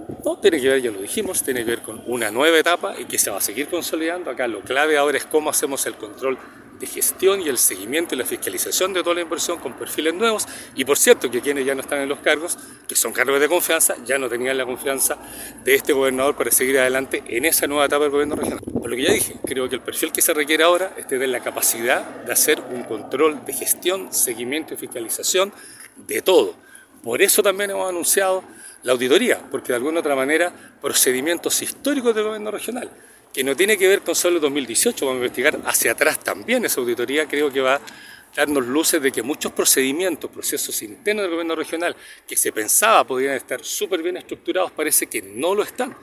No, tiene que ver, ya lo dijimos, tiene que ver con una nueva etapa y que se va a seguir consolidando. Acá lo clave ahora es cómo hacemos el control de gestión y el seguimiento y la fiscalización de toda la inversión con perfiles nuevos. Y por cierto, que quienes ya no están en los cargos, que son cargos de confianza, ya no tenían la confianza de este gobernador para seguir adelante en esa nueva etapa del gobierno regional. Por lo que ya dije, creo que el perfil que se requiere ahora es tener la capacidad de hacer un control de gestión, seguimiento y fiscalización de todo. Por eso también hemos anunciado la auditoría, porque de alguna otra manera procedimientos históricos del gobierno regional, que no tiene que ver con solo el 2018, vamos a investigar hacia atrás también esa auditoría, creo que va a darnos luces de que muchos procedimientos, procesos internos del gobierno regional que se pensaba podían estar súper bien estructurados, parece que no lo están.